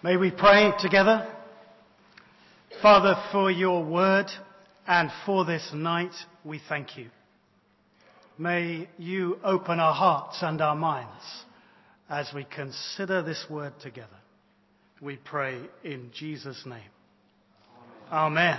May we pray together? Father, for your word and for this night, we thank you. May you open our hearts and our minds as we consider this word together. We pray in Jesus' name. Amen.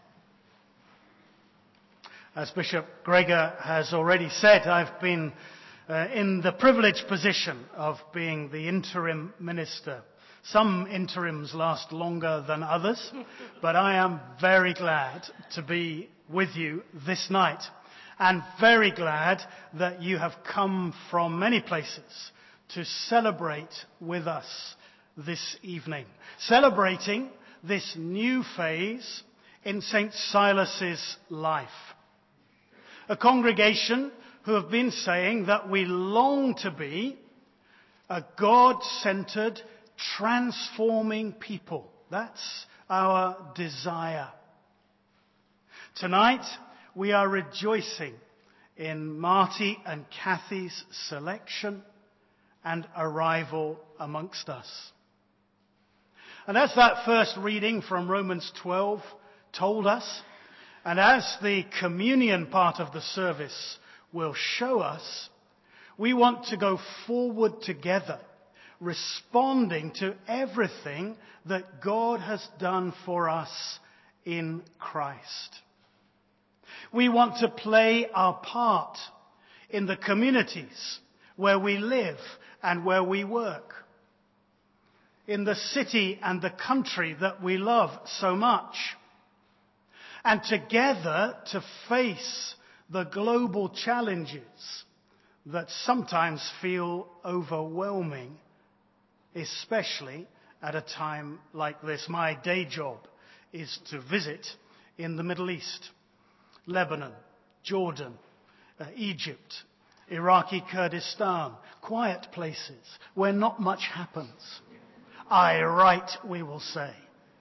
As Bishop Gregor has already said, I've been in the privileged position of being the interim minister. Some interims last longer than others, but I am very glad to be with you this night, and very glad that you have come from many places to celebrate with us this evening, celebrating this new phase in St. Silas's life. A congregation who have been saying that we long to be a God-centered, transforming people. That's our desire. Tonight, we are rejoicing in Marty and Kathy's selection and arrival amongst us. And as that first reading from Romans 12 told us, and as the communion part of the service will show us, we want to go forward together, responding to everything that God has done for us in Christ. We want to play our part in the communities where we live and where we work, in the city and the country that we love so much, and together to face the global challenges that sometimes feel overwhelming, especially at a time like this. My day job is to visit in the Middle East, Lebanon, Jordan, Egypt, Iraqi Kurdistan, quiet places where not much happens. Aye, right, we will say.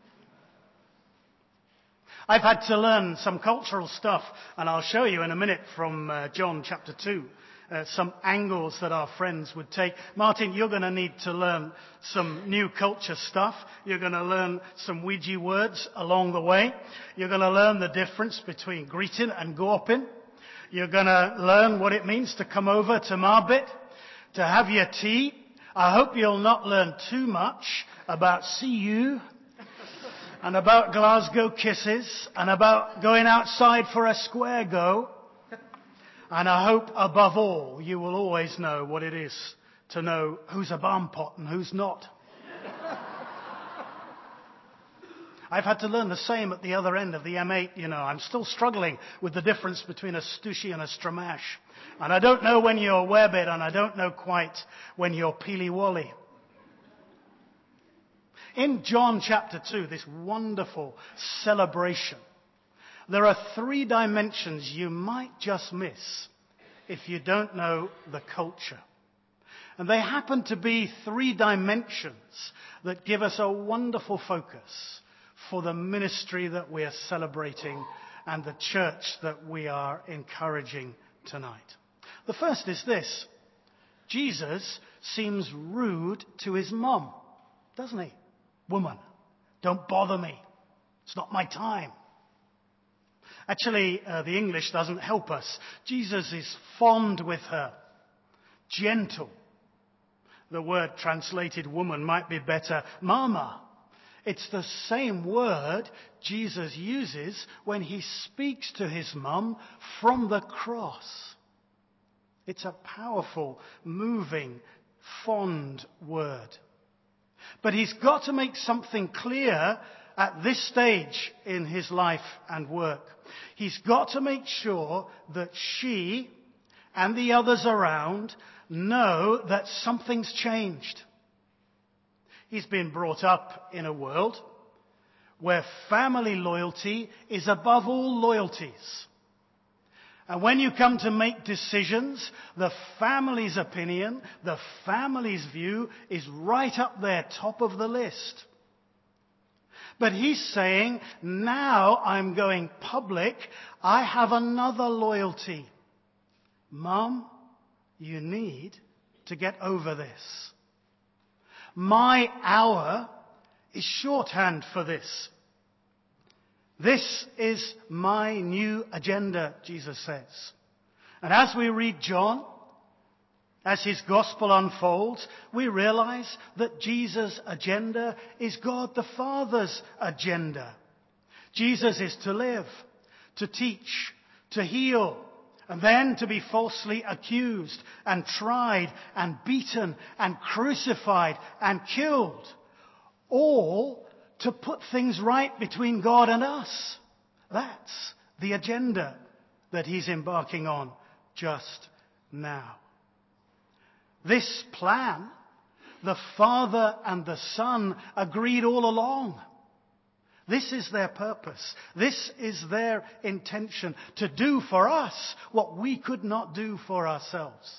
I've had to learn some cultural stuff, and I'll show you in a minute from John chapter 2. Some angles that our friends would take. Martin, you're going to need to learn some new culture stuff. You're going to learn some Ouija words along the way. You're going to learn the difference between greeting and gorping. You're going to learn what it means to come over to Marbit, to have your tea. I hope you'll not learn too much about CU, and about Glasgow kisses, and about going outside for a square go. And I hope, above all, you will always know what it is to know who's a barn pot and who's not. I've had to learn the same at the other end of the M8, I'm still struggling with the difference between a Stushy and a Stramash. And I don't know when you're Werbit, and I don't know quite when you're Peely Wally. In John chapter 2, this wonderful celebration, there are 3 dimensions you might just miss if you don't know the culture. And they happen to be 3 dimensions that give us a wonderful focus for the ministry that we are celebrating and the church that we are encouraging tonight. The first is this: Jesus seems rude to his mum, doesn't he? Woman, don't bother me. It's not my time. Actually, the English doesn't help us. Jesus is fond with her, gentle. The word translated woman might be better, mama. It's the same word Jesus uses when he speaks to his mum from the cross. It's a powerful, moving, fond word. But he's got to make something clear at this stage in his life and work. He's got to make sure that she and the others around know that something's changed. He's been brought up in a world where family loyalty is above all loyalties. And when you come to make decisions, the family's opinion, the family's view is right up there, top of the list. But he's saying, now I'm going public, I have another loyalty. Mum, you need to get over this. My hour is shorthand for this. This is my new agenda, Jesus says. And as we read John, as his gospel unfolds, we realize that Jesus' agenda is God the Father's agenda. Jesus is to live, to teach, to heal, and then to be falsely accused and tried and beaten and crucified and killed. All to put things right between God and us. That's the agenda that he's embarking on just now. This plan, the Father and the Son agreed all along. This is their purpose. This is their intention, to do for us what we could not do for ourselves.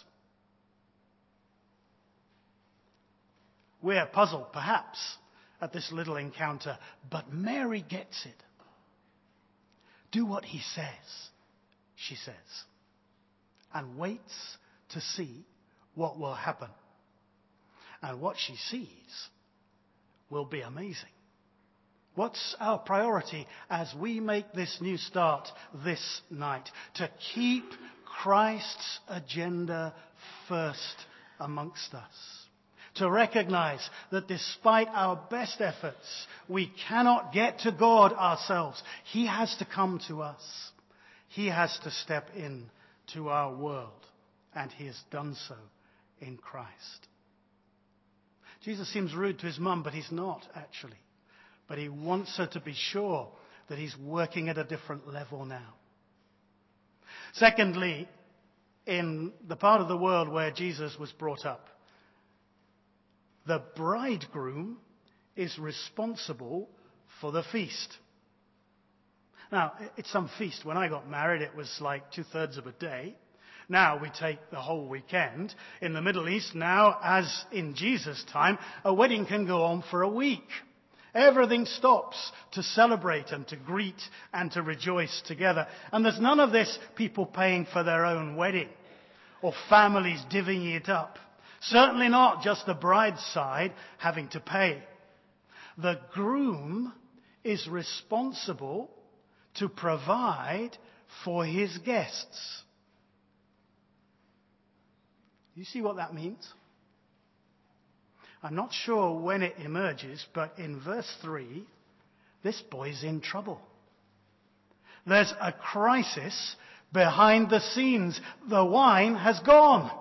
We're puzzled, perhaps, at this little encounter, but Mary gets it. Do what he says, she says, and waits to see what will happen. And what she sees will be amazing. What's our priority as we make this new start this night? To keep Christ's agenda first amongst us. To recognize that despite our best efforts, we cannot get to God ourselves. He has to come to us. He has to step in to our world. And he has done so in Christ. Jesus seems rude to his mum, but he's not actually. But he wants her to be sure that he's working at a different level now. Secondly, in the part of the world where Jesus was brought up, the bridegroom is responsible for the feast. Now, it's some feast. When I got married, it was like 2/3 of a day. Now we take the whole weekend. In the Middle East now, as in Jesus' time, a wedding can go on for a week. Everything stops to celebrate and to greet and to rejoice together. And there's none of this people paying for their own wedding or families divvying it up. Certainly not just the bride's side having to pay. The groom is responsible to provide for his guests. You see what that means? I'm not sure when it emerges, but in verse 3, this boy's in trouble. There's a crisis behind the scenes. The wine has gone.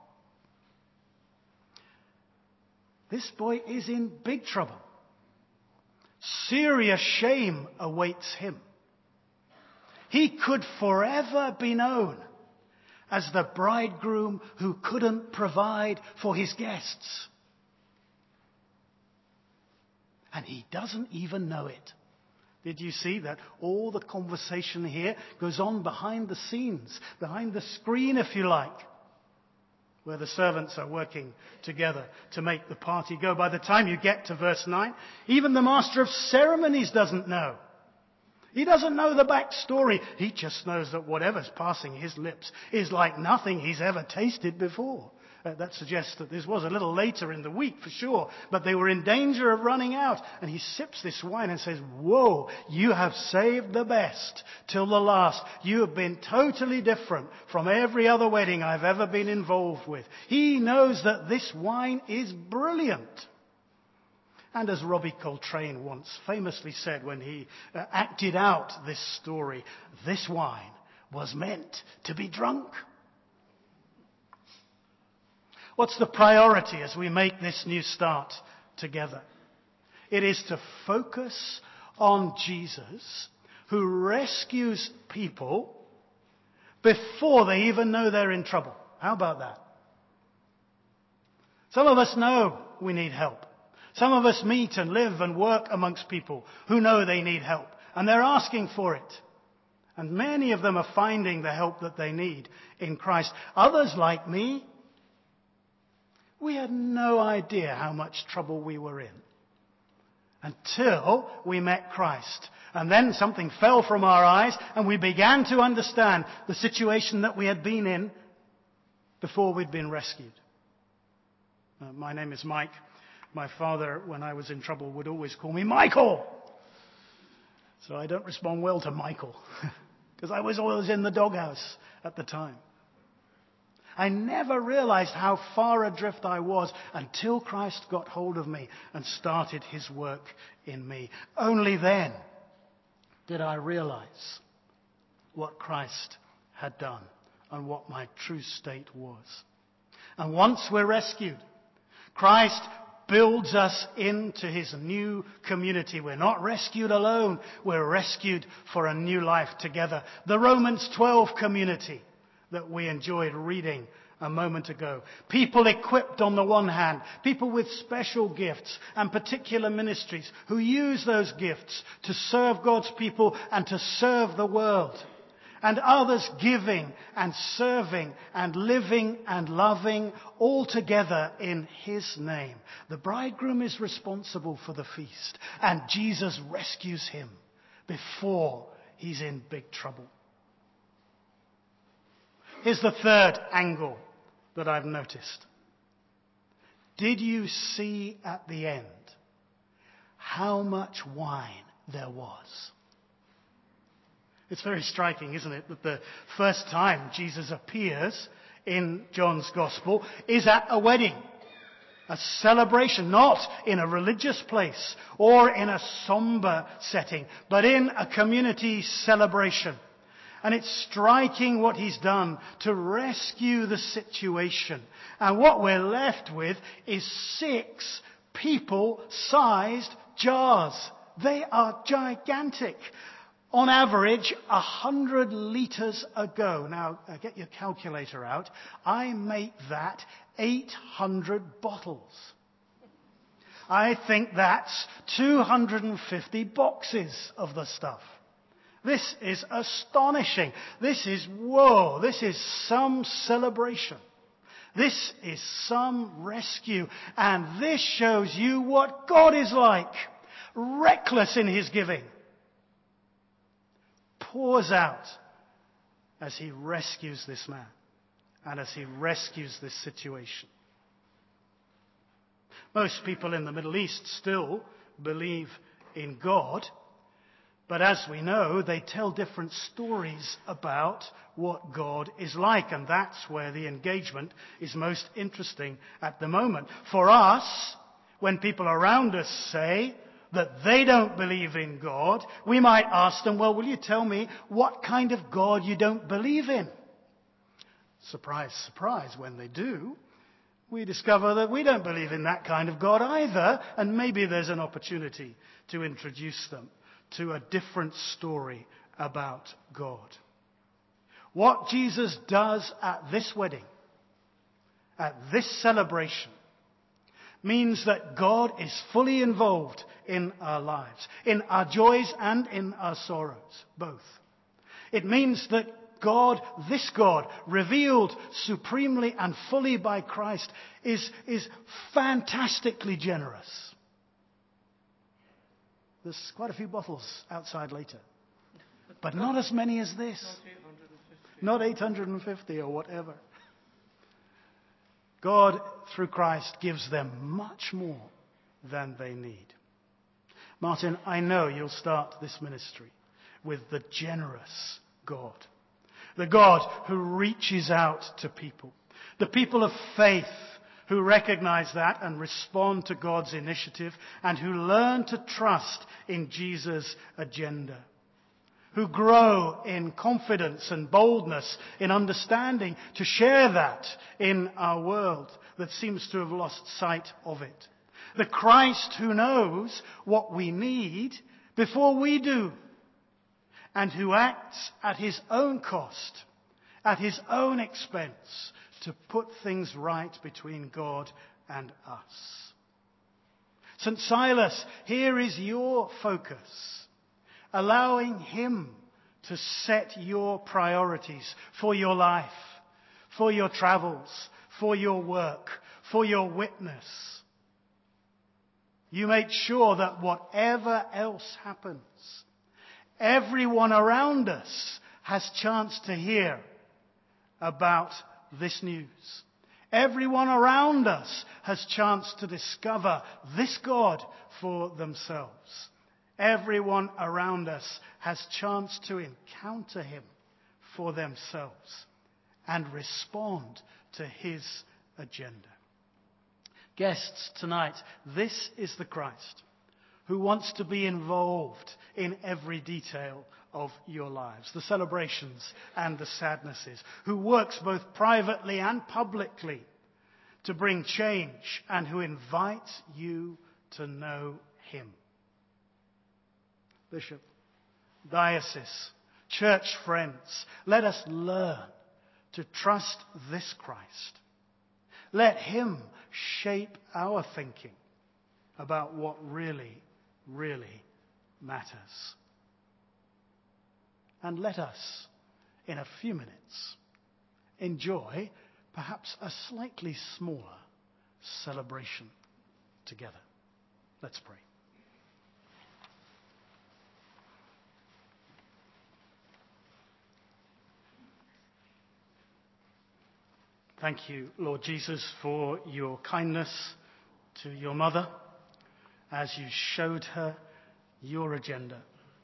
This boy is in big trouble. Serious shame awaits him. He could forever be known as the bridegroom who couldn't provide for his guests. And he doesn't even know it. Did you see that all the conversation here goes on behind the scenes, behind the screen, if you like, where the servants are working together to make the party go. By the time you get to verse 9, even the master of ceremonies doesn't know. He doesn't know the backstory. He just knows that whatever's passing his lips is like nothing he's ever tasted before. That suggests that this was a little later in the week for sure, but they were in danger of running out. And he sips this wine and says, "Whoa, you have saved the best till the last. You have been totally different from every other wedding I've ever been involved with." He knows that this wine is brilliant. And as Robbie Coltrane once famously said when he acted out this story, this wine was meant to be drunk. What's the priority as we make this new start together? It is to focus on Jesus, who rescues people before they even know they're in trouble. How about that? Some of us know we need help. Some of us meet and live and work amongst people who know they need help, and they're asking for it. And many of them are finding the help that they need in Christ. Others, like me, we had no idea how much trouble we were in until we met Christ. And then something fell from our eyes and we began to understand the situation that we had been in before we'd been rescued. My name is Mike. My father, when I was in trouble, would always call me Michael. So I don't respond well to Michael, because I was always in the doghouse at the time. I never realized how far adrift I was until Christ got hold of me and started his work in me. Only then did I realize what Christ had done and what my true state was. And once we're rescued, Christ builds us into his new community. We're not rescued alone. We're rescued for a new life together. The Romans 12 community that we enjoyed reading a moment ago. People equipped on the one hand, people with special gifts and particular ministries who use those gifts to serve God's people and to serve the world. And others giving and serving and living and loving all together in his name. The bridegroom is responsible for the feast, and Jesus rescues him before he's in big trouble. Here's the third angle that I've noticed. Did you see at the end how much wine there was? It's very striking, isn't it, that the first time Jesus appears in John's Gospel is at a wedding. A celebration, not in a religious place or in a somber setting, but in a community celebration. And it's striking what he's done to rescue the situation. And what we're left with is 6 people-sized jars. They are gigantic. On average, 100 litres a go. Now, get your calculator out. I make that 800 bottles. I think that's 250 boxes of the stuff. This is astonishing. This is, whoa, this is some celebration. This is some rescue. And this shows you what God is like. Reckless in his giving. Pours out as he rescues this man and as he rescues this situation. Most people in the Middle East still believe in God. But as we know, they tell different stories about what God is like. And that's where the engagement is most interesting at the moment. For us, when people around us say that they don't believe in God, we might ask them, well, will you tell me what kind of God you don't believe in? Surprise, surprise, when they do, we discover that we don't believe in that kind of God either. And maybe there's an opportunity to introduce them to a different story about God. What Jesus does at this wedding, at this celebration, means that God is fully involved in our lives, in our joys and in our sorrows, both. It means that God, this God, revealed supremely and fully by Christ, is fantastically generous. There's quite a few bottles outside later. But not as many as this. Not 850 or whatever. God, through Christ, gives them much more than they need. Martin, I know you'll start this ministry with the generous God. The God who reaches out to people. The people of faith who recognize that and respond to God's initiative and who learn to trust in Jesus' agenda. Who grow in confidence and boldness, in understanding to share that in our world that seems to have lost sight of it. The Christ who knows what we need before we do, and who acts at his own cost, at his own expense, to put things right between God and us. St. Silas, here is your focus, allowing him to set your priorities for your life, for your travels, for your work, for your witness. You make sure that whatever else happens, everyone around us has chance to hear about this news. Everyone around us has chance to discover this God for themselves. Everyone around us has chance to encounter him for themselves and respond to his agenda. Guests tonight, this is the Christ who wants to be involved in every detail of your lives, the celebrations and the sadnesses, who works both privately and publicly to bring change, and who invites you to know him. Bishop, diocese, church friends, let us learn to trust this Christ. Let him shape our thinking about what really, really matters. And let us, in a few minutes, enjoy perhaps a slightly smaller celebration together. Let's pray. Thank you, Lord Jesus, for your kindness to your mother as you showed her your agenda.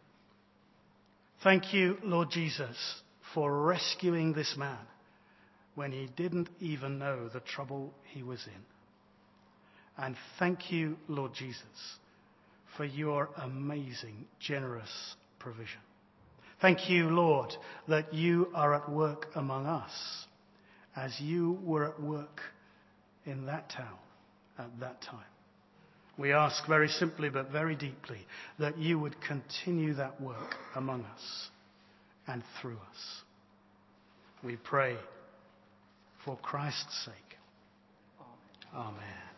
Thank you, Lord Jesus, for rescuing this man when he didn't even know the trouble he was in. And thank you, Lord Jesus, for your amazing, generous provision. Thank you, Lord, that you are at work among us as you were at work in that town at that time. We ask very simply but very deeply that you would continue that work among us and through us. We pray for Christ's sake. Amen.